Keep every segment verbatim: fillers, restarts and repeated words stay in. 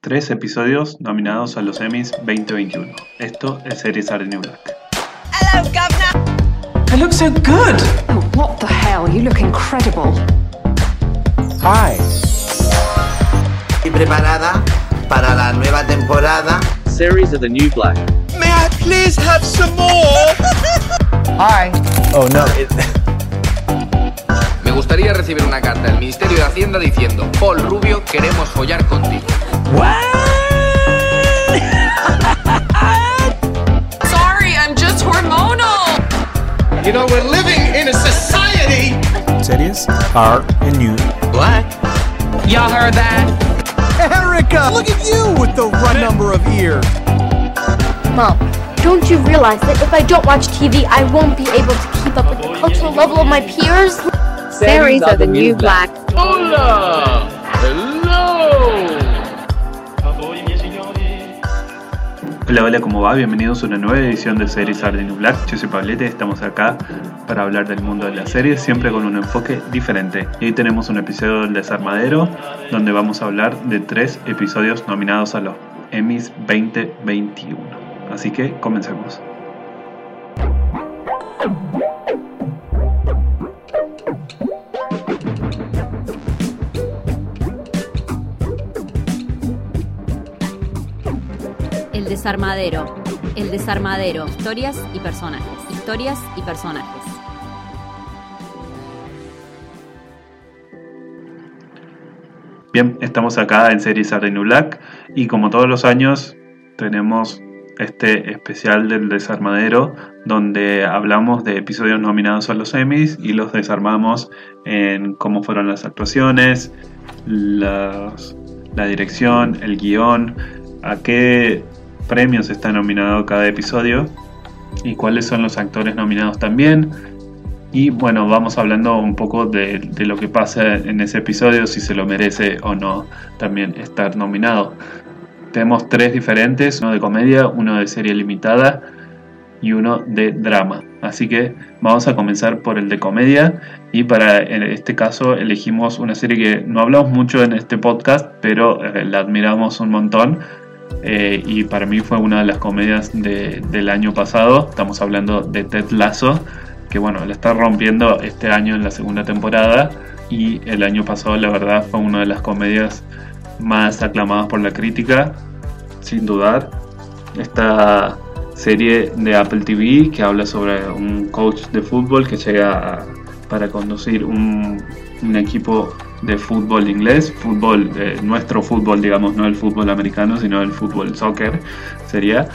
Tres episodios nominados a los Emmys veinte veintiuno. Esto es Series Are the New Black. Hello, Governor. I look so good. Oh, what the hell? You look incredible. Hi. ¿Y preparada para la nueva temporada? Series Are the New Black. May I please have some more? Hi. Oh no. It... Me gustaría recibir una carta del Ministerio de Hacienda diciendo: Paul Rubio, queremos follar contigo. What? Sorry, I'm just hormonal. You know, we're living in a society. Series Are the New Black. Y'all heard that? Erica, look at you with the right number of ears. Mom, don't you realize that if I don't watch T V, I won't be able to keep up with the cultural level of my peers? Series Are the New Black. Hola. Hello. Hola, hola, ¿cómo va? Bienvenidos a una nueva edición de Series Are the New Black. Yo soy Pablete, estamos acá para hablar del mundo de las series, siempre con un enfoque diferente. Y hoy tenemos un episodio del Desarmadero, donde vamos a hablar de tres episodios nominados a los Emmys veinte veintiuno. Así que comencemos. El Desarmadero. El Desarmadero. Historias y personajes. Historias y personajes. Bien, estamos acá en Series Are the New Black y como todos los años tenemos este especial del Desarmadero donde hablamos de episodios nominados a los Emmys y los desarmamos en cómo fueron las actuaciones, las, la dirección, el guión, a qué premios está nominado cada episodio y cuáles son los actores nominados también. Y bueno, vamos hablando un poco de, de lo que pasa en ese episodio, si se lo merece o no también estar nominado. Tenemos tres diferentes, uno de comedia, uno de serie limitada y uno de drama. Así que vamos a comenzar por el de comedia y para en este caso elegimos una serie que no hablamos mucho en este podcast, pero eh, la admiramos un montón. Eh, y para mí fue una de las comedias de, del año pasado. Estamos hablando de Ted Lasso, que bueno, la está rompiendo este año en la segunda temporada y el año pasado la verdad fue una de las comedias más aclamadas por la crítica, sin dudar. Esta serie de Apple T V que habla sobre un coach de fútbol que llega a, para conducir un, un equipo de fútbol inglés, fútbol, eh, nuestro fútbol, digamos, no el fútbol americano, sino el fútbol soccer sería.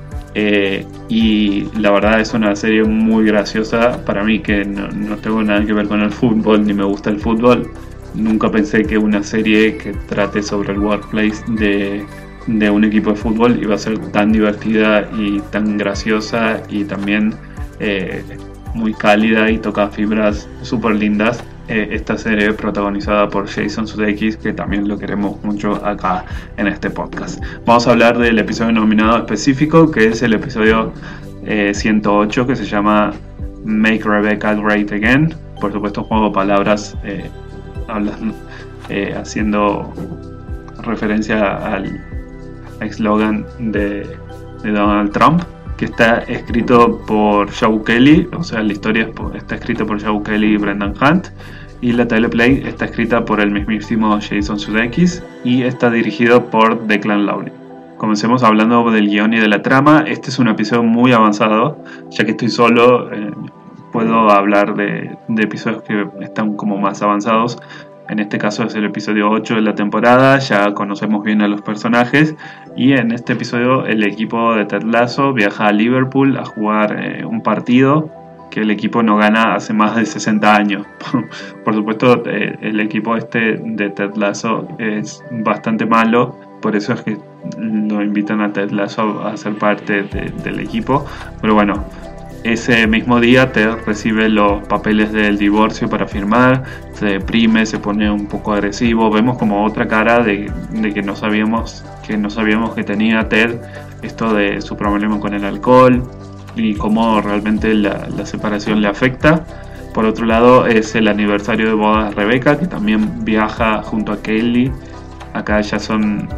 Eh, y la verdad es una serie muy graciosa para mí, que no, no tengo nada que ver con el fútbol ni me gusta el fútbol. Nunca pensé que una serie que trate sobre el workplace de, de un equipo de fútbol iba a ser tan divertida y tan graciosa y también eh, muy cálida y toca fibras súper lindas. Eh, esta serie protagonizada por Jason Sudeikis, que también lo queremos mucho acá en este podcast. Vamos a hablar del episodio nominado específico, que es el episodio eh, ciento ocho, que se llama Make Rebecca Great Again. Por supuesto, un juego de palabras eh, hablando, eh, haciendo referencia al eslogan de, de Donald Trump, que está escrito por Joe Kelly, o sea, la historia está escrita por Joe Kelly y Brendan Hunt, y la teleplay está escrita por el mismísimo Jason Sudeikis y está dirigido por Declan Lowney. Comencemos hablando del guión y de la trama. Este es un episodio muy avanzado, ya que estoy solo, eh, puedo hablar de, de episodios que están como más avanzados. En este caso es el episodio ocho de la temporada, ya conocemos bien a los personajes y en este episodio el equipo de Ted Lasso viaja a Liverpool a jugar eh, un partido que el equipo no gana hace más de sesenta años. Por supuesto, eh, el equipo este de Ted Lasso es bastante malo, por eso es que lo invitan a Ted Lasso a ser parte de, del equipo, pero bueno. Ese mismo día Ted recibe los papeles del divorcio para firmar, se deprime, se pone un poco agresivo. Vemos como otra cara de, de que no sabíamos que no sabíamos que tenía Ted, esto de su problema con el alcohol y cómo realmente la, la separación le afecta. Por otro lado es el aniversario de boda de Rebecca, que también viaja junto a Kelly. Acá ya son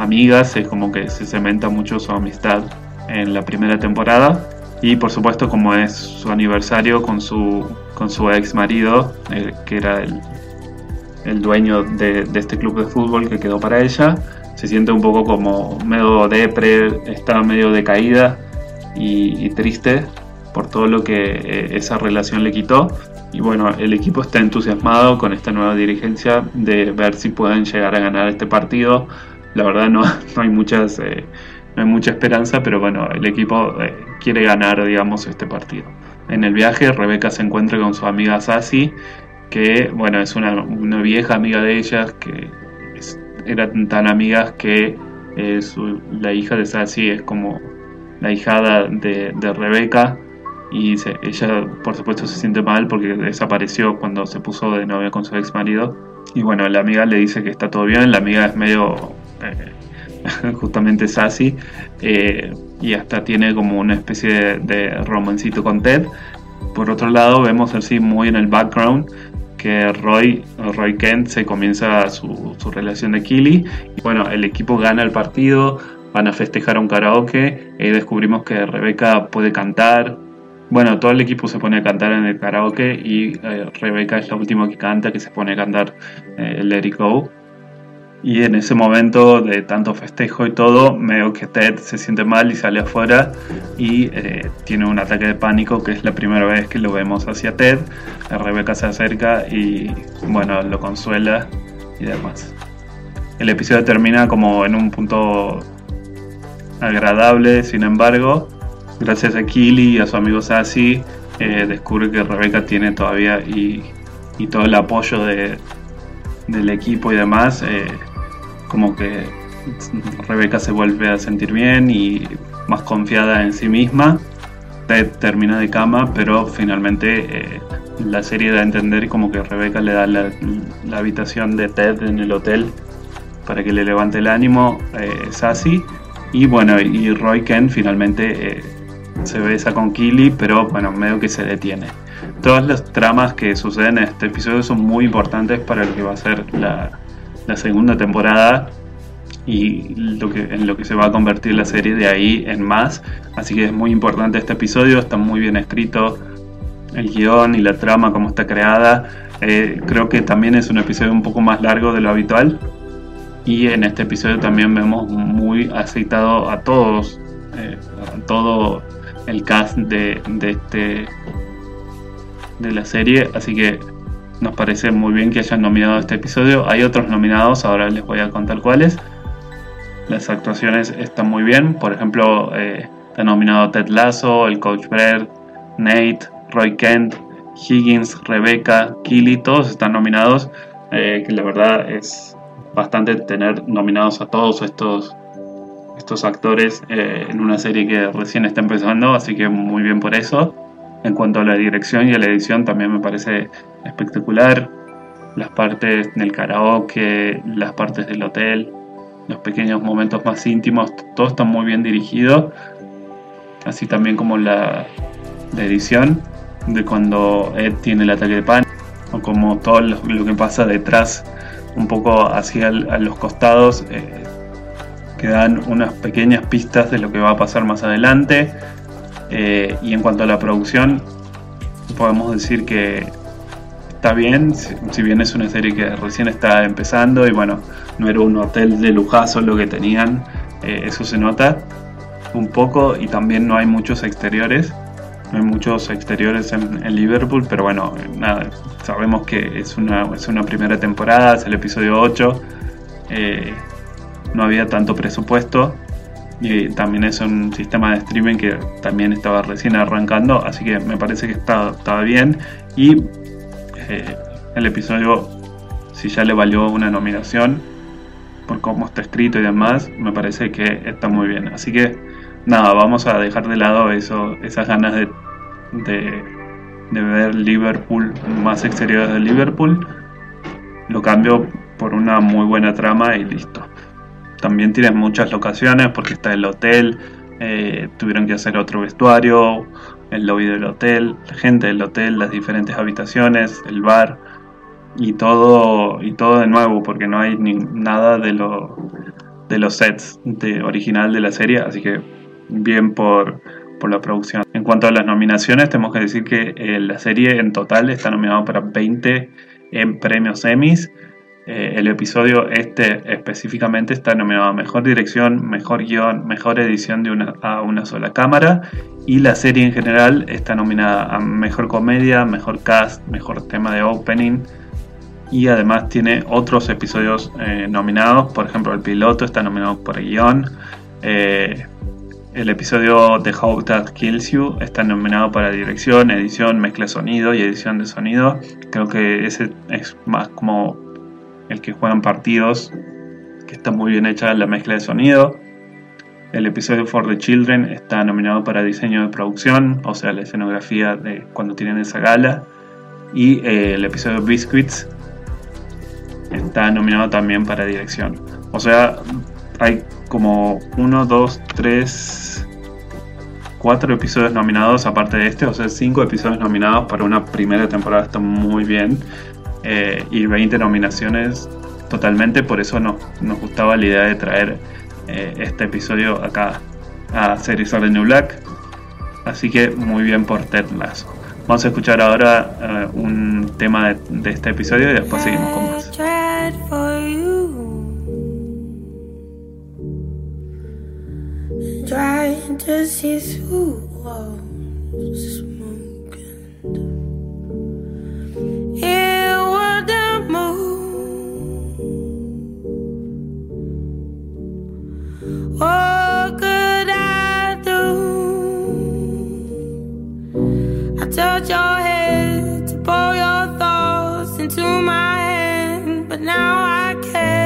amigas, es como que se cementa mucho su amistad en la primera temporada. Y por supuesto, como es su aniversario con su, con su ex marido, eh, que era el, el dueño de, de este club de fútbol que quedó para ella, se siente un poco como medio depre, está medio decaída y, y triste por todo lo que eh, esa relación le quitó. Y bueno, el equipo está entusiasmado con esta nueva dirigencia de ver si pueden llegar a ganar este partido. La verdad no, no hay muchas eh, no hay mucha esperanza, pero bueno, el equipo eh, quiere ganar, digamos, este partido. En el viaje, Rebecca se encuentra con su amiga Sassy, que bueno, es una, una vieja amiga de ellas, que es, eran tan amigas que eh, su, la hija de Sassy es como la hijada de, de Rebecca. Y se, ella, por supuesto, se siente mal porque desapareció cuando se puso de novia con su ex marido. Y bueno, la amiga le dice que está todo bien. La amiga es medio eh, justamente sassy, eh, y hasta tiene como una especie de, de romancito con Ted. Por otro lado, vemos así muy en el background que Roy, Roy Kent se comienza su, su relación de Keely. Y bueno, el equipo gana el partido, van a festejar un karaoke y descubrimos que Rebecca puede cantar. Bueno, todo el equipo se pone a cantar en el karaoke y eh, Rebecca es la última que canta, que se pone a cantar eh, Let It Go. Y en ese momento de tanto festejo y todo, veo que Ted se siente mal y sale afuera y eh, tiene un ataque de pánico, que es la primera vez que lo vemos hacia Ted. Rebecca se acerca y bueno, lo consuela y demás. El episodio termina como en un punto agradable, sin embargo. Gracias a Keely y a su amigo Sassy, eh, descubre que Rebecca tiene todavía y, y todo el apoyo de, del equipo y demás. Eh, como que Rebecca se vuelve a sentir bien y más confiada en sí misma. Ted termina de cama, pero finalmente eh, la serie da a entender como que Rebecca le da la, la habitación de Ted en el hotel para que le levante el ánimo, eh, Sassy. Y bueno, y Roy Kent finalmente eh, se besa con Keely, pero bueno, medio que se detiene. Todas las tramas que suceden en este episodio son muy importantes para lo que va a ser la, la segunda temporada y lo que, en lo que se va a convertir la serie de ahí en más. Así que es muy importante este episodio, está muy bien escrito el guión y la trama como está creada. Eh, creo que también es un episodio un poco más largo de lo habitual. Y en este episodio también vemos muy aceitado a todos, eh, a todo el cast de, de, este, de la serie. Así que nos parece muy bien que hayan nominado este episodio. Hay otros nominados, ahora les voy a contar cuáles. Las actuaciones están muy bien. Por ejemplo, eh, está nominado Ted Lasso, el Coach Brett, Nate, Roy Kent, Higgins, Rebecca, Keely. Todos están nominados, eh, que la verdad es bastante tener nominados a todos estos estos actores eh, en una serie que recién está empezando, así que muy bien por eso. En cuanto a la dirección y a la edición, también me parece espectacular. Las partes del karaoke, las partes del hotel, los pequeños momentos más íntimos, todo está muy bien dirigido, así también como la, la edición de cuando Ed tiene el ataque de pánico, o como todo lo, lo que pasa detrás, un poco hacia el, a los costados, eh, que dan unas pequeñas pistas de lo que va a pasar más adelante. Eh, y en cuanto a la producción, podemos decir que está bien, si, si bien es una serie que recién está empezando y bueno, no era un hotel de lujazo lo que tenían, eh, eso se nota un poco, y también no hay muchos exteriores. No hay muchos exteriores en, en Liverpool, pero bueno, nada, sabemos que es una, es una primera temporada, es el episodio ocho, eh, no había tanto presupuesto y también es un sistema de streaming que también estaba recién arrancando, así que me parece que está, estaba bien. Y eh, el episodio, si ya le valió una nominación por cómo está escrito y demás, me parece que está muy bien. Así que nada, vamos a dejar de lado eso, esas ganas de, de, de ver Liverpool, más exteriores de Liverpool. Lo cambio por una muy buena trama y listo. También tienen muchas locaciones porque está el hotel, eh, tuvieron que hacer otro vestuario, el lobby del hotel, la gente del hotel, las diferentes habitaciones, el bar y todo, y todo de nuevo, porque no hay ni nada de lo de los sets de, original de la serie, así que bien por, por la producción. En cuanto a las nominaciones, tenemos que decir que eh, la serie en total está nominada para veinte en premios Emmys. Eh, el episodio este específicamente está nominado a Mejor Dirección, Mejor Guión, Mejor Edición de una, a una sola cámara, y la serie en general está nominada a Mejor Comedia, Mejor Cast, Mejor Tema de Opening, y además tiene otros episodios eh, nominados. Por ejemplo, el piloto está nominado por guión, eh, el episodio de How That Kills You está nominado para dirección, edición, mezcla de sonido y edición de sonido. Creo que ese es más como el que juegan partidos, que está muy bien hecha la mezcla de sonido. El episodio For the Children está nominado para diseño de producción, o sea, la escenografía de cuando tienen esa gala. Y eh, el episodio Biscuits está nominado también para dirección. O sea, hay como uno, dos, tres, cuatro episodios nominados aparte de este, o sea, cinco episodios nominados para una primera temporada. Está muy bien. Eh, y veinte nominaciones totalmente, por eso nos, nos gustaba la idea de traer eh, este episodio acá a Series Are the New Black. Así que muy bien por Ted Lasso. Vamos a escuchar ahora uh, un tema de, de este episodio y después seguimos con más. Trying to see through walls smoking. It wouldn't move. What could I do? I touch your head to pour your thoughts into my hand, but now I can't.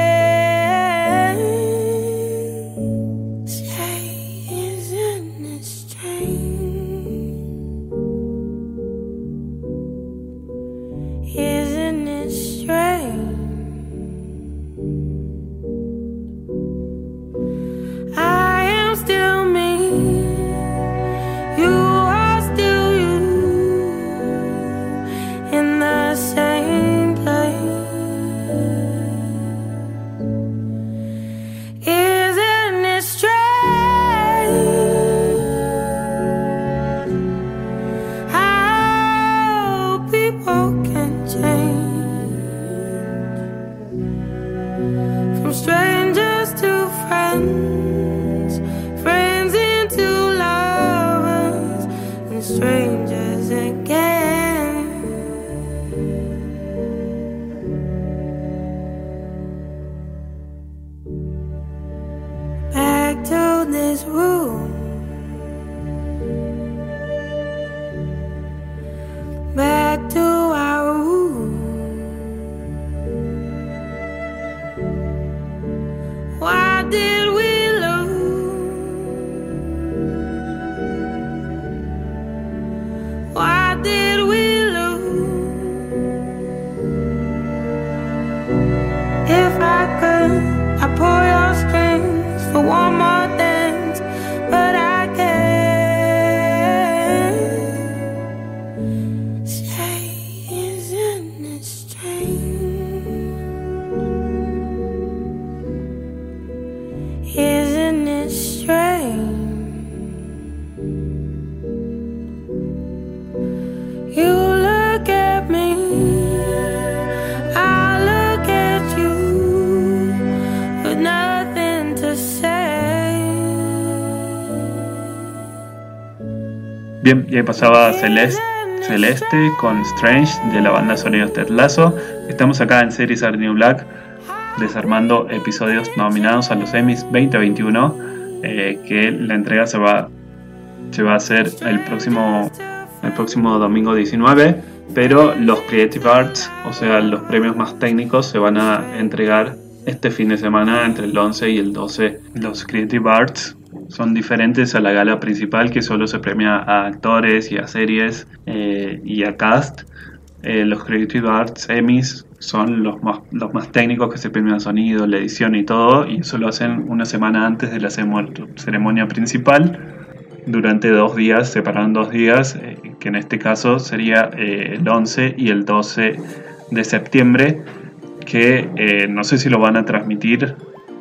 Bien, y ahí pasaba Celeste, Celeste con Strange de la banda Sonidos Ted Lasso. Estamos acá en Series Are New Black, desarmando episodios nominados a los Emmys veinte veintiuno, eh, que la entrega se va, se va a hacer el próximo, el próximo domingo diecinueve, pero los Creative Arts, o sea, los premios más técnicos, se van a entregar este fin de semana entre el once y el doce. Los Creative Arts son diferentes a la gala principal, que solo se premia a actores y a series eh, y a cast. Eh, los Creative Arts Emmys son los más, los más técnicos, que se premian sonido, la edición y todo, y eso lo hacen una semana antes de la ceremonia principal, durante dos días, separan dos días, eh, que en este caso sería eh, el once y el doce de septiembre, que eh, no sé si lo van a transmitir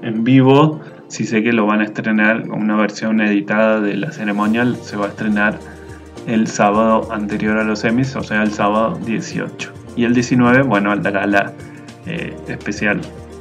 en vivo. Sí sé que lo van a estrenar, una versión editada de la ceremonia se va a estrenar el sábado anterior a los Emmys, o sea el sábado dieciocho. Y el diecinueve, bueno, la gala eh, especial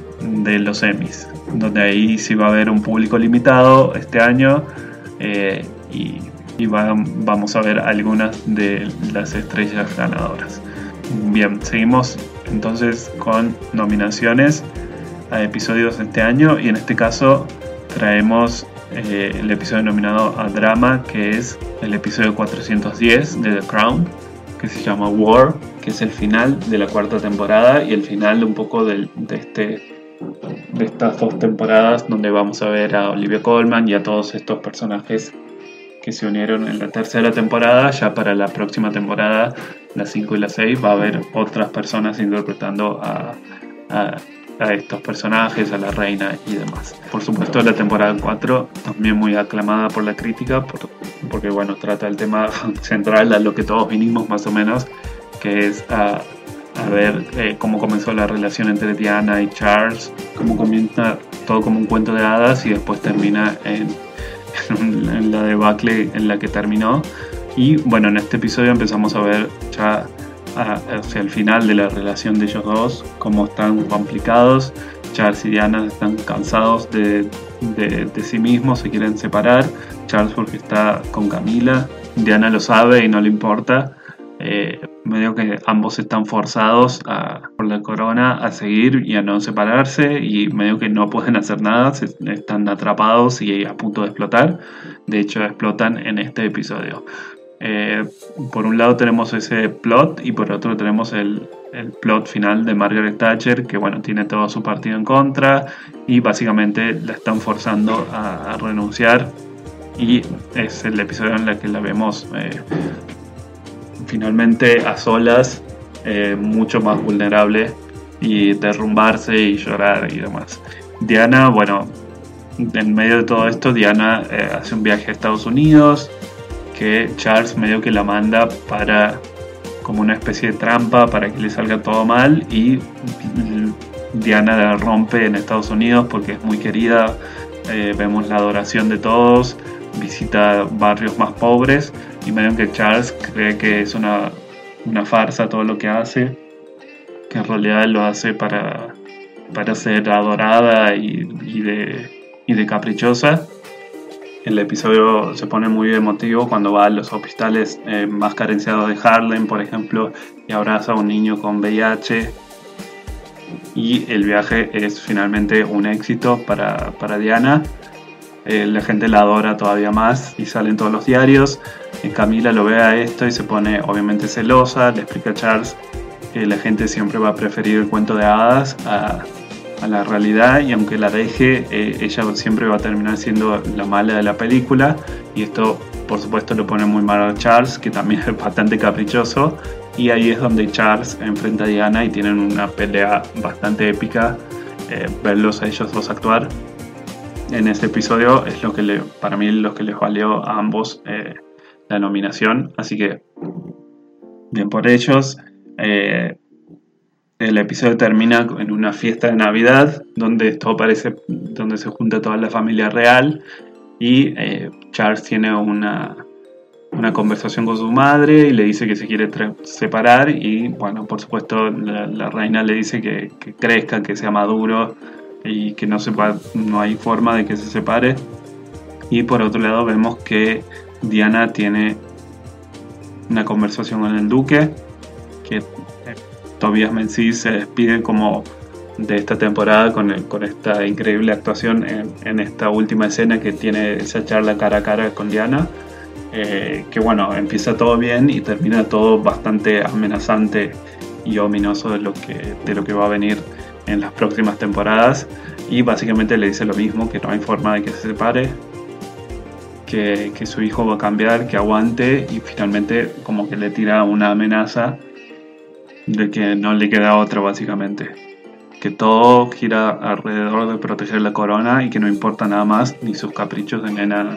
de los Emmys, donde ahí sí va a haber un público limitado este año eh, y, y va, vamos a ver algunas de las estrellas ganadoras. Bien, seguimos entonces con nominaciones a episodios de este año, y en este caso traemos eh, el episodio nominado a drama, que es el episodio cuatrocientos diez de The Crown, que se llama War, que es el final de la cuarta temporada y el final un poco de, de, este, de estas dos temporadas, donde vamos a ver a Olivia Colman y a todos estos personajes que se unieron en la tercera temporada. Ya para la próxima temporada, la cinco y la seis, va a haber otras personas interpretando a, a a estos personajes, a la reina y demás. Por supuesto, la temporada cuatro también muy aclamada por la crítica, por, porque bueno, trata el tema central a lo que todos vinimos más o menos, que es a, a ver eh, cómo comenzó la relación entre Diana y Charles, cómo comienza todo como un cuento de hadas y después termina en, en, en la debacle en la que terminó. Y bueno, en este episodio empezamos a ver ya hacia el final de la relación de ellos dos, cómo están complicados. Charles y Diana están cansados de, de, de sí mismos, se quieren separar. Charles porque está con Camila, Diana lo sabe y no le importa. Eh, medio que ambos están forzados a, por la corona a seguir y a no separarse, y medio que no pueden hacer nada, se, están atrapados y a punto de explotar. De hecho explotan en este episodio. Eh, por un lado tenemos ese plot y por otro tenemos el, el plot final de Margaret Thatcher, que bueno, tiene todo su partido en contra y básicamente la están forzando a, a renunciar, y es el episodio en el que la vemos eh, finalmente a solas, eh, mucho más vulnerable, y derrumbarse y llorar y demás. Diana, bueno, en medio de todo esto, Diana eh, hace un viaje a Estados Unidos, que Charles medio que la manda para como una especie de trampa para que le salga todo mal, y Diana la rompe en Estados Unidos porque es muy querida. Eh, vemos la adoración de todos, visita barrios más pobres, y medio que Charles cree que es una, una farsa todo lo que hace, que en realidad lo hace para, para ser adorada y, y, de, y de caprichosa. El episodio se pone muy emotivo cuando va a los hospitales eh, más carenciados de Harlem, por ejemplo, y abraza a un niño con V I H. Y el viaje es finalmente un éxito para, para Diana. Eh, la gente la adora todavía más y sale en todos los diarios. Eh, Camila lo ve a esto y se pone obviamente celosa. Le explica a Charles que la gente siempre va a preferir el cuento de hadas a... a la realidad, y aunque la deje, eh, ella siempre va a terminar siendo la mala de la película, y esto por supuesto lo pone muy mal a Charles, que también es bastante caprichoso, y ahí es donde Charles enfrenta a Diana y tienen una pelea bastante épica. Eh, verlos a ellos dos actuar en este episodio es lo que le, para mí lo que les valió a ambos eh, la nominación, así que bien por ellos. eh, El episodio termina en una fiesta de Navidad donde todo parece, donde se junta toda la familia real, y eh, Charles tiene una, una conversación con su madre y le dice que se quiere tra- separar, y bueno, por supuesto la, la reina le dice que, que crezca, que sea maduro y que no, sepa, no hay forma de que se separe. Y por otro lado vemos que Diana tiene una conversación con el duque, que Tobias Menzies se despide como de esta temporada con, el, con esta increíble actuación en, en esta última escena que tiene esa charla cara a cara con Diana, eh, que bueno, empieza todo bien y termina todo bastante amenazante y ominoso de lo que, de lo que va a venir en las próximas temporadas, y básicamente le dice lo mismo, que no hay forma de que se separe, que, que su hijo va a cambiar, que aguante, y finalmente como que le tira una amenaza de que no le queda otra, básicamente, que todo gira alrededor de proteger la corona y que no importa nada más, ni sus caprichos de nena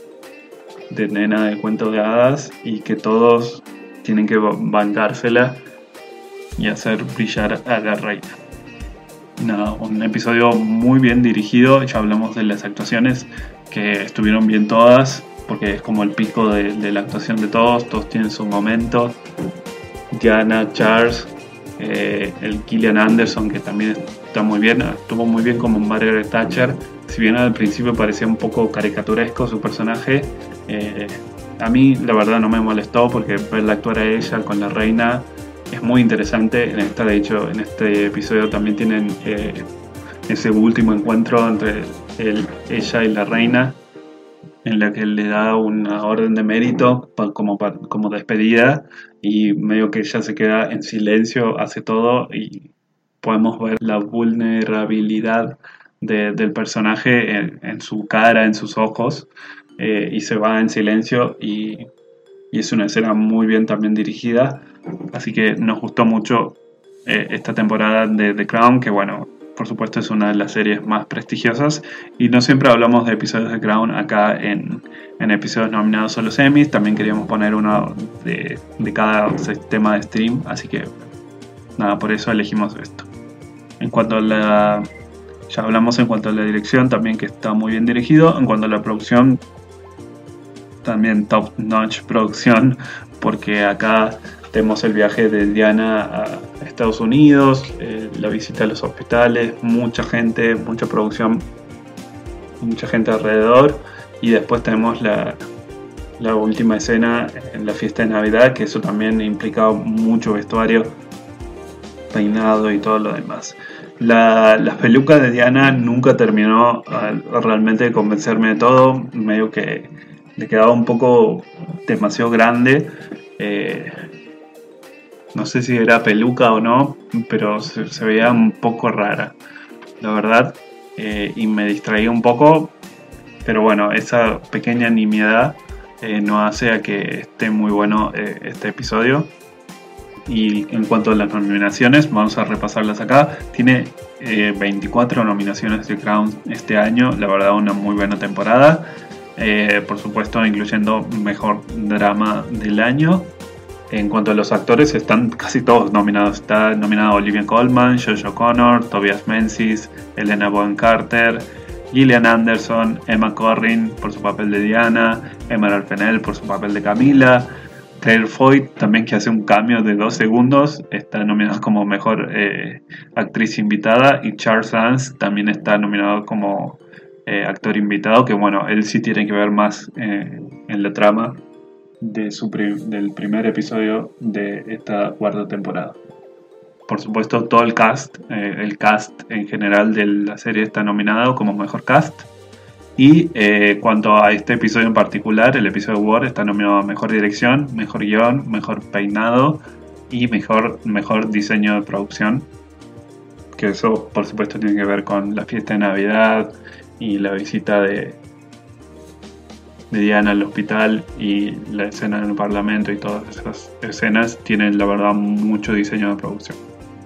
de nena de cuento de hadas, y que todos tienen que bancársela y hacer brillar a la reina. Nada, un episodio muy bien dirigido. Ya hablamos de las actuaciones, que estuvieron bien todas, porque es como el pico de, de la actuación de todos. Todos tienen su momento. Diana, Charles, eh, el Gillian Anderson, que también está muy bien, estuvo muy bien como Margaret Thatcher. Si bien al principio parecía un poco caricaturesco su personaje, eh, a mí la verdad no me molestó, porque verla actuar a ella con la reina es muy interesante. En esta, de hecho, en este episodio también tienen eh, ese último encuentro entre el, ella y la reina, en la que le da una orden de mérito pa, como, pa, como despedida, y medio que ella se queda en silencio, hace todo, y podemos ver la vulnerabilidad de, del personaje en, en su cara, en sus ojos, eh, y se va en silencio, y, y es una escena muy bien también dirigida. Así que nos gustó mucho eh, esta temporada de The Crown, que bueno, por supuesto es una de las series más prestigiosas, y no siempre hablamos de episodios de Crown acá en, en episodios nominados a los Emmys. También queríamos poner uno de, de cada sistema de stream, así que nada, por eso elegimos esto. En cuanto a la... ya hablamos en cuanto a la dirección también, que está muy bien dirigido. En cuanto a la producción, también top notch producción, porque acá tenemos el viaje de Diana a Estados Unidos, eh, la visita a los hospitales, mucha gente, mucha producción, mucha gente alrededor, y después tenemos la, la última escena en la fiesta de Navidad, que eso también implica mucho vestuario, peinado y todo lo demás. La, las pelucas de Diana nunca terminó uh, realmente de convencerme de todo, medio que le quedaba un poco demasiado grande. Eh, no sé si era peluca o no, pero se, se veía un poco rara, la verdad, eh, y me distraía un poco, pero bueno, esa pequeña nimiedad eh, no hace a que esté muy bueno eh, este episodio. Y en cuanto a las nominaciones, vamos a repasarlas acá. Tiene eh, veinticuatro nominaciones de Crown este año, la verdad una muy buena temporada, eh, por supuesto incluyendo mejor drama del año. En cuanto a los actores, están casi todos nominados. Está nominado Olivia Colman, Josh O'Connor, Tobias Menzies, Helena Bonham Carter, Gillian Anderson, Emma Corrin por su papel de Diana, Emerald Fennell por su papel de Camila, Claire Foy también, que hace un cameo de dos segundos, está nominado como mejor eh, actriz invitada, y Charles Dance también está nominado como eh, actor invitado, que bueno, él sí tiene que ver más eh, en la trama de su prim- del primer episodio de esta cuarta temporada. Por supuesto, todo el cast, eh, el cast en general de la serie está nominado como mejor cast. Y eh, cuanto a este episodio en particular, el episodio War está nominado a mejor dirección, mejor guión, mejor peinado y mejor, mejor diseño de producción. Que eso, por supuesto, tiene que ver con la fiesta de Navidad y la visita de, de Diana al hospital y la escena en el Parlamento, y todas esas escenas tienen, la verdad, mucho diseño de producción.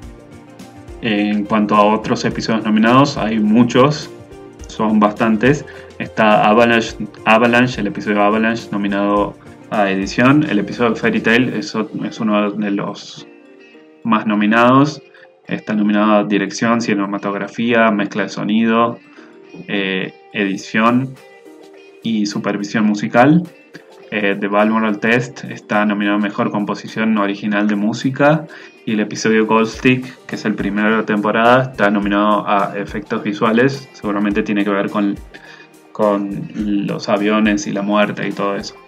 En cuanto a otros episodios nominados, hay muchos. Son bastantes. Está Avalanche, Avalanche, el episodio Avalanche nominado a edición. El episodio Fairy Tail es, es uno de los más nominados. Está nominado a dirección, cinematografía, mezcla de sonido, eh, edición y supervisión musical. Eh, The Balmoral Test está nominado a mejor composición original de música. Y el episodio Gold Stick, que es el primero de la temporada, está nominado a efectos visuales. Seguramente tiene que ver con, con los aviones y la muerte y todo eso.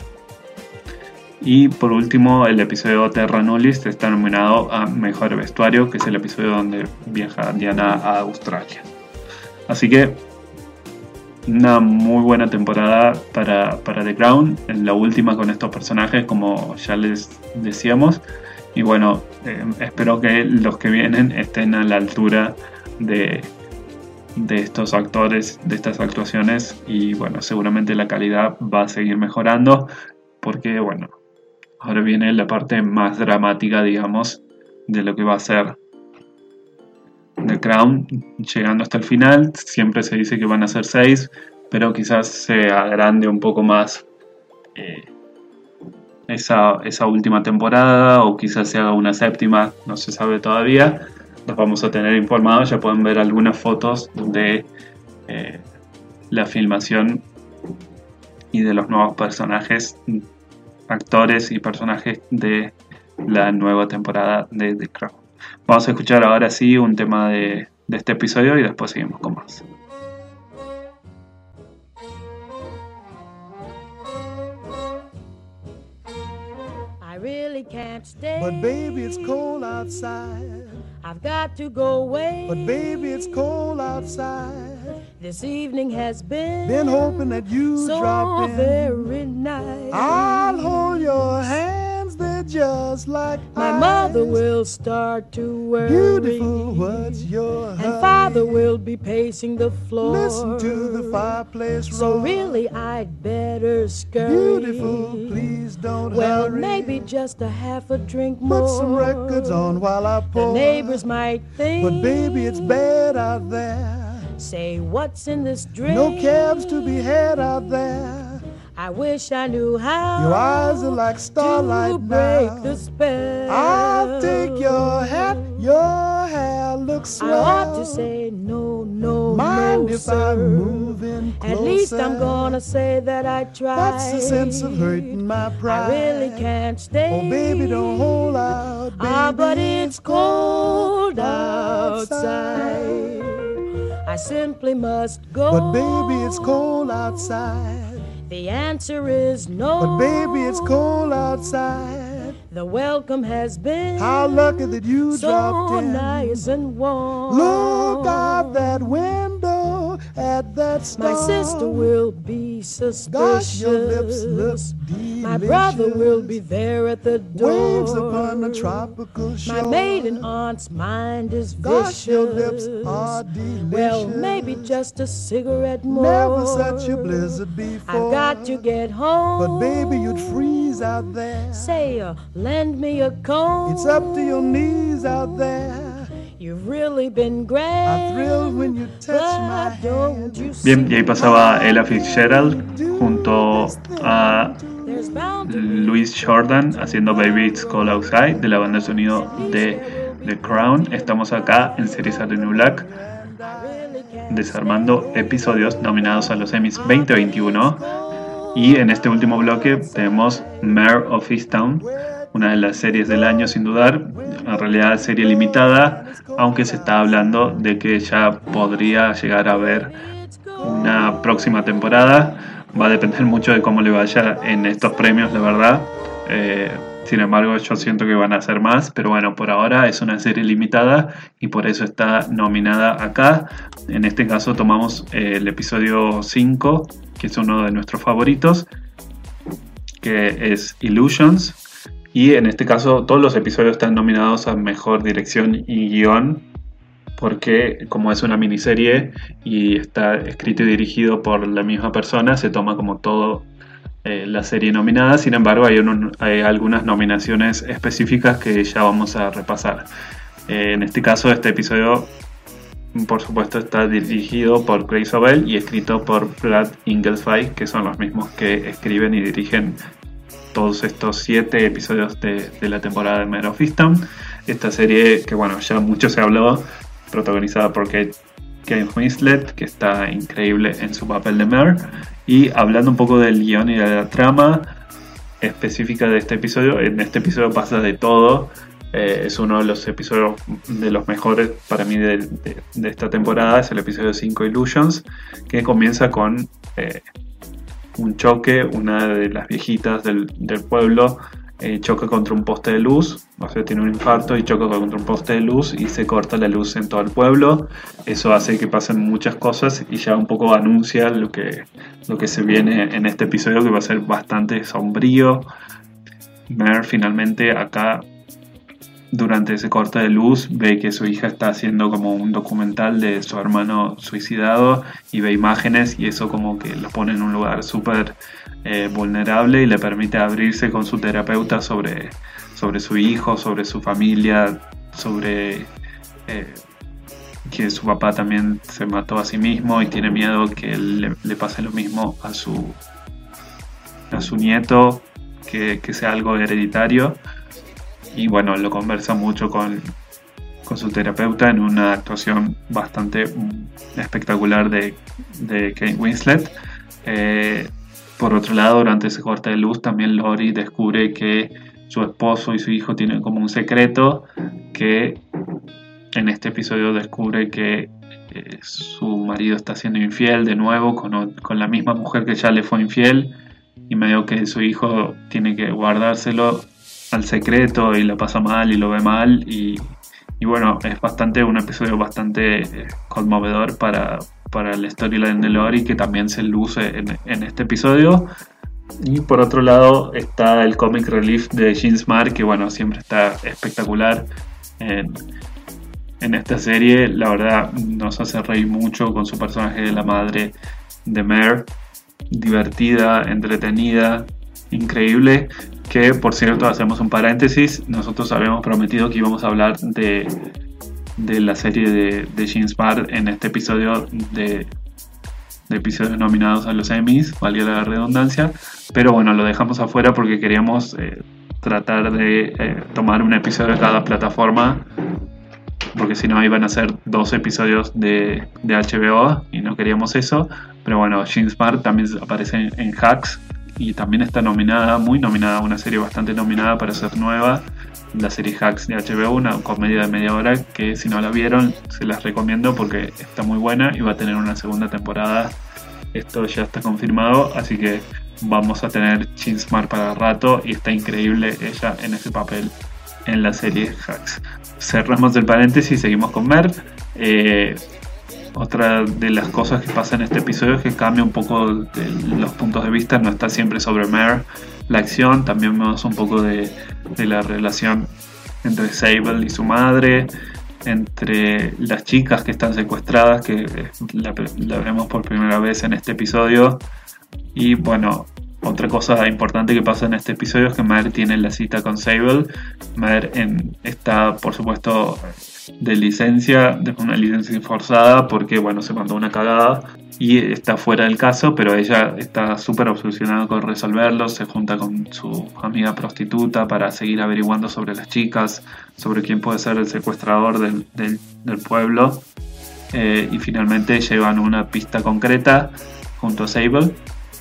Y por último, el episodio Terra Nullius está nominado a mejor vestuario, que es el episodio donde viaja Diana a Australia. Así que una muy buena temporada para, para The Crown, la última con estos personajes, como ya les decíamos. Y bueno, eh, espero que los que vienen estén a la altura de, de estos actores, de estas actuaciones. Y bueno, seguramente la calidad va a seguir mejorando, porque bueno, ahora viene la parte más dramática, digamos, de lo que va a ser The Crown, llegando hasta el final. Siempre se dice que van a ser seis, pero quizás se agrande un poco más eh, esa, esa última temporada, o quizás se haga una séptima, no se sabe todavía. los vamos a tener informados. Ya pueden ver algunas fotos de eh, la filmación y de los nuevos personajes, actores y personajes de la nueva temporada de The Crown. Vamos a escuchar ahora sí un tema de, de este episodio y después seguimos con más. I really can't stay. But baby, it's cold outside. I've got to go away. But baby, it's cold outside. This evening has been Been hoping that you so drop in. very nice. I'll hold your hands, they're just like My ice. mother will start to worry. Beautiful, what's your And hurry? father will be pacing the floor. Listen to the fireplace So roar. really I'd better scurry. Beautiful, please don't Well, hurry. maybe just a half a drink more. Put some records on while I The pour. neighbors might think. But baby, it's bad out there. Say, what's in this drink? No cabs to be had out there. I wish I knew how. Your eyes are like starlight to break now. the spell. I'll take your hat, your hair looks swell. I ought to say no, no, Mind no, if sir. I'm moving closer? At least I'm gonna say that I tried. That's the sense of hurting my pride. I really can't stay. Oh, baby, don't hold out, baby. Ah, but it's cold outside. I simply must go. But baby, it's cold outside. The answer is no. But baby, it's cold outside. The welcome has been How lucky that you so dropped in. nice and warm. Look out that window at that star. My sister will be suspicious. Gosh, your lips look delicious. My brother will be there at the door. Waves upon a tropical shore. My maiden aunt's mind is vicious. Gosh, your lips are delicious. Well, maybe just a cigarette more. Never such a blizzard before. I've got to get home. But baby, you'd freeze out there. Say, uh, lend me a comb. It's up to your knees out there. You've really been great. I thrill when you touch my But don't you Bien, see y ahí pasaba Ella Fitzgerald junto a there's bound to be Louis Jordan haciendo Baby It's Cold Outside de la banda de sonido de The Crown. Estamos acá en Series Are the New Black desarmando episodios nominados a los Emmys veinte veintiuno, y en este último bloque tenemos Mare of Easttown, una de las series del año sin dudar, en realidad serie limitada, aunque se está hablando de que ya podría llegar a haber una próxima temporada. Va a depender mucho de cómo le vaya en estos premios, la verdad. Eh, sin embargo, yo siento que van a hacer más, pero bueno, por ahora es una serie limitada y por eso está nominada acá. En este caso tomamos eh, el episodio cinco, que es uno de nuestros favoritos, que es Illusions. Y en este caso todos los episodios están nominados a Mejor Dirección y Guión, porque como es una miniserie y está escrito y dirigido por la misma persona, se toma como todo eh, la serie nominada. Sin embargo, hay, un, hay algunas nominaciones específicas que ya vamos a repasar. Eh, en este caso, este episodio, por supuesto, está dirigido por Craig Sobel y escrito por Brad Inglesby, que son los mismos que escriben y dirigen todos estos siete episodios de, de la temporada de Mare of Easttown. Esta serie que, bueno, ya mucho se habló, protagonizada por Kate, Kate Winslet, que está increíble en su papel de Mare. Y hablando un poco del guión y de la trama específica de este episodio, en este episodio pasa de todo. Eh, es uno de los episodios de los mejores para mí de, de, de esta temporada. Es el episodio cinco, Illusions, que comienza con eh, un choque. Una de las viejitas del, del pueblo eh, choca contra un poste de luz, o sea, tiene un infarto y choca contra un poste de luz y se corta la luz en todo el pueblo. Eso hace que pasen muchas cosas y ya un poco anuncia lo que, lo que se viene en este episodio, que va a ser bastante sombrío. Mare finalmente acá, durante ese corte de luz, ve que su hija está haciendo como un documental de su hermano suicidado y ve imágenes, y eso como que lo pone en un lugar súper eh, vulnerable y le permite abrirse con su terapeuta sobre, sobre su hijo, sobre su familia, sobre eh, que su papá también se mató a sí mismo y tiene miedo que le, le pase lo mismo a su, a su nieto, que, que sea algo hereditario. Y bueno, lo conversa mucho con, con su terapeuta en una actuación bastante espectacular de, de Kate Winslet. Eh, por otro lado, durante ese corte de luz también Laurie descubre que su esposo y su hijo tienen como un secreto, que en este episodio descubre que eh, su marido está siendo infiel de nuevo con, con la misma mujer que ya le fue infiel, y medio que su hijo tiene que guardárselo al secreto y lo pasa mal y lo ve mal, y, y bueno, es bastante un episodio bastante eh, conmovedor para, para la storyline de Laurie, que también se luce en, en este episodio. Y por otro lado está el comic relief de Jean Smart, que bueno, siempre está espectacular en, en esta serie. La verdad nos hace reír mucho con su personaje de la madre de Mare, divertida, entretenida, increíble. Que por cierto, hacemos un paréntesis, nosotros habíamos prometido que íbamos a hablar de, de la serie de, de Jean Smart en este episodio de, de episodios nominados a los Emmys, valga la redundancia, pero bueno, lo dejamos afuera porque queríamos eh, tratar de eh, tomar un episodio de cada plataforma, porque si no iban a ser dos episodios de, de H B O y no queríamos eso. Pero bueno, Jean Smart también aparece en, en Hacks, y también está nominada, muy nominada, una serie bastante nominada para ser nueva, la serie Hacks de H B O, una comedia de media hora que si no la vieron se las recomiendo porque está muy buena y va a tener una segunda temporada. Esto ya está confirmado, así que vamos a tener Jean Smart para rato, y está increíble ella en ese papel en la serie Hacks. Cerramos el paréntesis y seguimos con Mare. Eh, Otra de las cosas que pasa en este episodio es que cambia un poco de los puntos de vista, no está siempre sobre Mare la acción, también vemos un poco de, de la relación entre Sable y su madre, entre las chicas que están secuestradas, que la, la vemos por primera vez en este episodio. Y bueno, otra cosa importante que pasa en este episodio es que Mare tiene la cita con Sable. Mare en, está, por supuesto, de licencia, de una licencia forzada, porque bueno, se mandó una cagada y está fuera del caso, pero ella está súper obsesionada con resolverlo. Se junta con su amiga prostituta para seguir averiguando sobre las chicas, sobre quién puede ser el secuestrador del, del, del pueblo, eh, y finalmente llevan una pista concreta junto a Sable.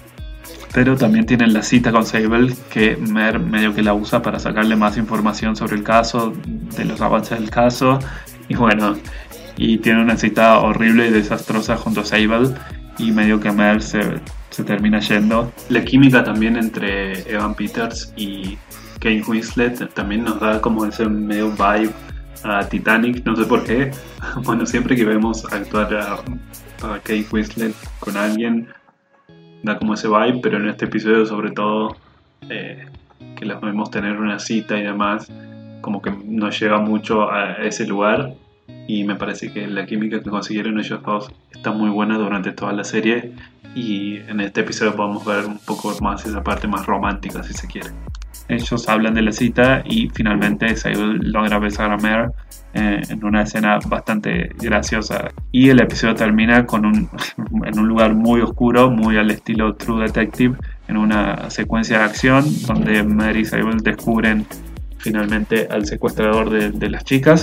Pero también tienen la cita con Sable, que Mare medio que la usa para sacarle más información sobre el caso, de los avances del caso. Y bueno, y tiene una cita horrible y desastrosa junto a Sable, y medio que Mare se, se termina yendo. La química también entre Evan Peters y Kate Winslet también nos da como ese medio vibe a Titanic, no sé por qué. Bueno, siempre que vemos actuar a, a Kate Winslet con alguien, da como ese vibe, pero en este episodio sobre todo, eh, que las vemos tener una cita y demás, como que nos lleva mucho a ese lugar, y me parece que la química que consiguieron ellos dos está muy buena durante toda la serie, y en este episodio podemos ver un poco más esa parte más romántica, si se quiere. Ellos hablan de la cita y finalmente Sable logra besar a Mare eh, en una escena bastante graciosa, y el episodio termina con un, en un lugar muy oscuro, muy al estilo True Detective, en una secuencia de acción donde Mare y Sable descubren finalmente al secuestrador de, de las chicas,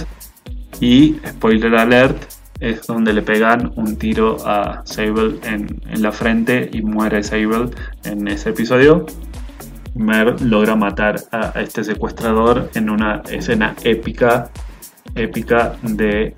y spoiler alert, es donde le pegan un tiro a Sable en, en la frente y muere Sable en ese episodio. Mare logra matar a este secuestrador en una escena épica épica de,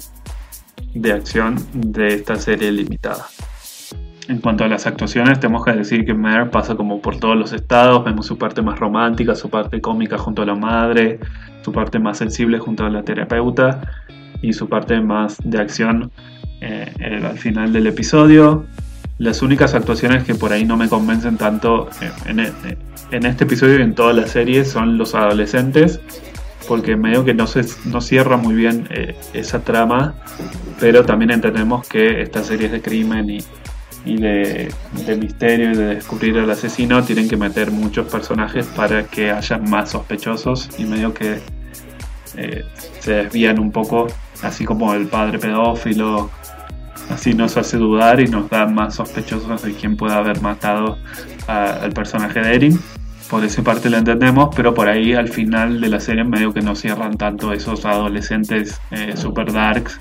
de acción de esta serie limitada. En cuanto a las actuaciones, tenemos que decir que Mare pasa como por todos los estados. Vemos su parte más romántica, su parte cómica junto a la madre, su parte más sensible junto a la terapeuta, y su parte más de acción eh, eh, al final del episodio. Las únicas actuaciones que por ahí no me convencen tanto en, en, en este episodio y en toda la serie son los adolescentes, porque medio que no se no cierra muy bien eh, esa trama, pero también entendemos que estas series de crimen y, y de, de misterio y de descubrir al asesino tienen que meter muchos personajes para que haya más sospechosos, y medio que eh, se desvían un poco, así como el padre pedófilo. Así nos hace dudar y nos da más sospechosos de quién puede haber matado a, al personaje de Erin. por esa parte lo entendemos, pero por ahí al final de la serie medio que no cierran tanto esos adolescentes eh, super darks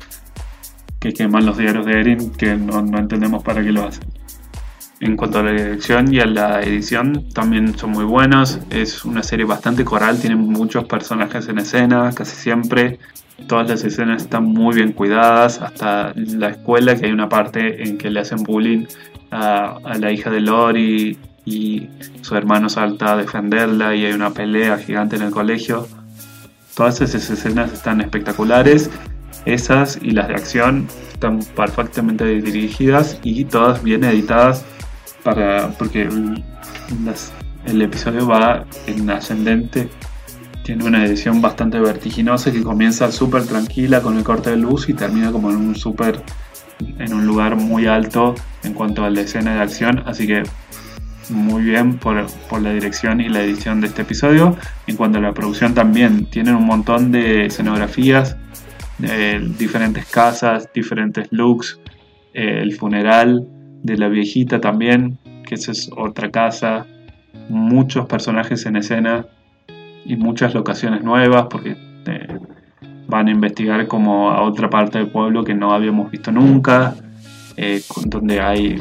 que queman los diarios de Erin, que no, no entendemos para qué lo hacen. En cuanto a la dirección y a la edición, también son muy buenos. Es una serie bastante coral, tiene muchos personajes en escena, casi siempre. Todas las escenas están muy bien cuidadas, hasta la escuela, que hay una parte en que le hacen bullying a, a la hija de Lori y su hermano salta a defenderla y hay una pelea gigante en el colegio. Todas esas escenas están espectaculares. Esas y las de acción están perfectamente dirigidas y todas bien editadas, para, porque las, el episodio va en ascendente. Tiene una edición bastante vertiginosa que comienza súper tranquila con el corte de luz y termina como en un super, en un lugar muy alto en cuanto a la escena de acción. Así que muy bien por, por la dirección y la edición de este episodio. En cuanto a la producción también, tienen un montón de escenografías, eh, diferentes casas, diferentes looks, eh, el funeral de la viejita también, que esa es otra casa, muchos personajes en escena y muchas locaciones nuevas, porque eh, van a investigar como a otra parte del pueblo que no habíamos visto nunca, eh, donde hay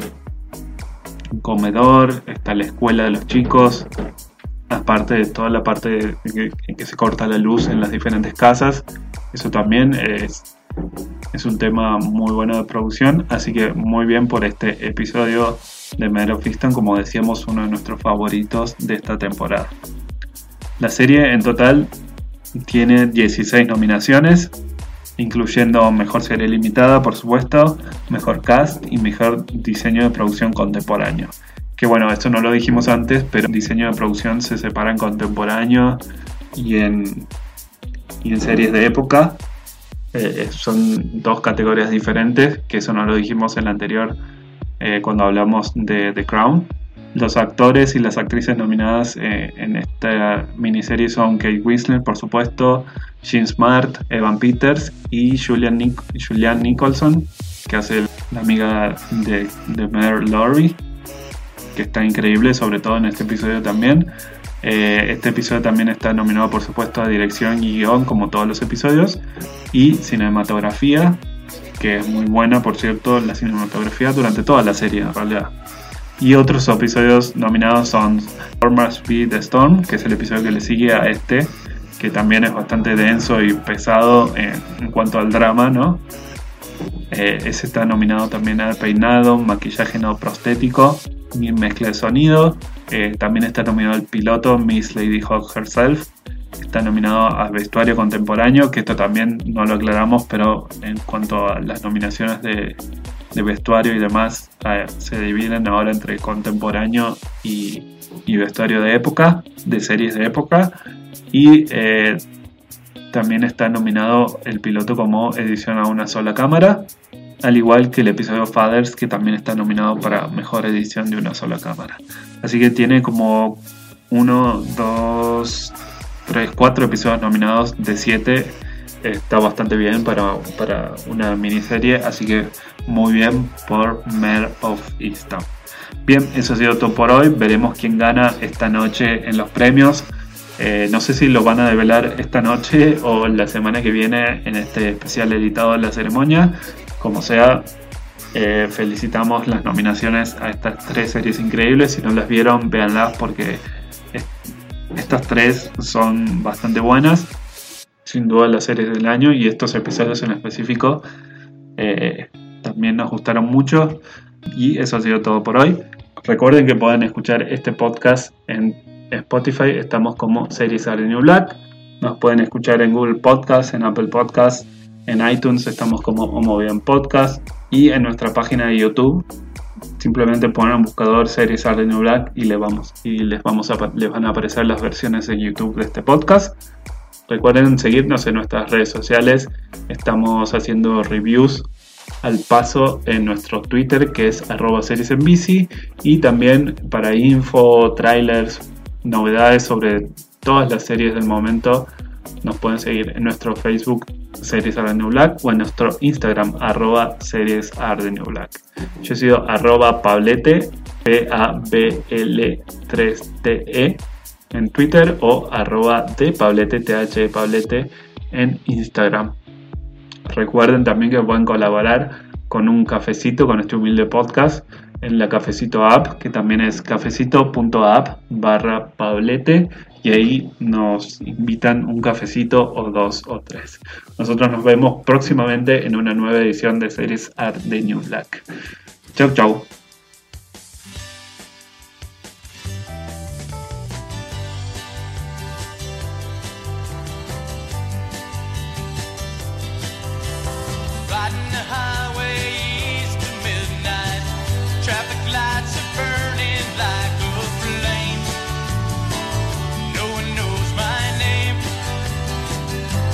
un comedor, está la escuela de los chicos, aparte de toda la parte en que, en que se corta la luz en las diferentes casas. Eso también es, es un tema muy bueno de producción, así que muy bien por este episodio de Mare of Easttown, como decíamos, uno de nuestros favoritos de esta temporada. La serie en total tiene dieciséis nominaciones, incluyendo Mejor Serie Limitada, por supuesto, Mejor Cast y Mejor Diseño de Producción Contemporáneo. Que bueno, esto no lo dijimos antes, pero diseño de producción se separa en contemporáneo y en, y en series de época. Eh, son dos categorías diferentes, que eso no lo dijimos en la anterior eh, cuando hablamos de The Crown. Los actores y las actrices nominadas eh, en esta miniserie son Kate Winslet, por supuesto, Jean Smart, Evan Peters y Julianne, Nic- Julianne Nicholson, que hace la amiga de, de Mare Laurie, que está increíble, sobre todo en este episodio también. Eh, este episodio también está nominado, por supuesto, a dirección y guión, como todos los episodios, y cinematografía, que es muy buena, por cierto, la cinematografía durante toda la serie, en realidad. Y otros episodios nominados son Storm Must Be the Storm, que es el episodio que le sigue a este, que también es bastante denso y pesado en, en cuanto al drama, ¿no? Eh, ese está nominado también a peinado, maquillaje no prostético y mezcla de sonido. Eh, también está nominado el piloto Miss Lady Hawk Herself. Está nominado a vestuario contemporáneo, que esto también no lo aclaramos, pero en cuanto a las nominaciones de de vestuario y demás, eh, se dividen ahora entre contemporáneo y, y vestuario de época, de series de época. Y eh, también está nominado el piloto como edición a una sola cámara, al igual que el episodio Fathers, que también está nominado para mejor edición de una sola cámara. Así que tiene como uno, dos, tres, cuatro episodios nominados de siete. Está bastante bien para, para una miniserie, así que muy bien por Mare of Easttown. Bien, eso ha sido todo por hoy. Veremos quién gana esta noche en los premios. Eh, no sé si lo van a develar esta noche o la semana que viene en este especial editado de la ceremonia. Como sea, eh, felicitamos las nominaciones a estas tres series increíbles. Si no las vieron, véanlas, porque est- estas tres son bastante buenas, sin duda las series del año, y estos episodios en específico eh, también nos gustaron mucho. Y eso ha sido todo por hoy. Recuerden que pueden escuchar este podcast en Spotify, estamos como Series Are the New Black. Nos pueden escuchar en Google Podcast, en Apple Podcast, en iTunes estamos como Homo Bien Podcast, y en nuestra página de YouTube simplemente ponen en buscador Series Are the New Black y, le vamos, y les, vamos a, les van a aparecer las versiones en YouTube de este podcast. Recuerden seguirnos en nuestras redes sociales. Estamos haciendo reviews al paso en nuestro Twitter, que es arroba series en bici, y también para info, trailers, novedades sobre todas las series del momento nos pueden seguir en nuestro Facebook Series Are the New Black o en nuestro Instagram arroba Series Are the New Black. Yo he sido arroba Pablete P A B L tres T E en Twitter o arroba de Pablete, T H de Pablete en Instagram. Recuerden también que pueden colaborar con un cafecito con este humilde podcast en la Cafecito App, que también es cafecito.app barra Pablete, y ahí nos invitan un cafecito o dos o tres. Nosotros nos vemos próximamente en una nueva edición de Series Are the New Black. Chau chau.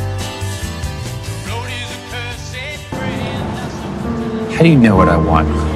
How do you know what I want?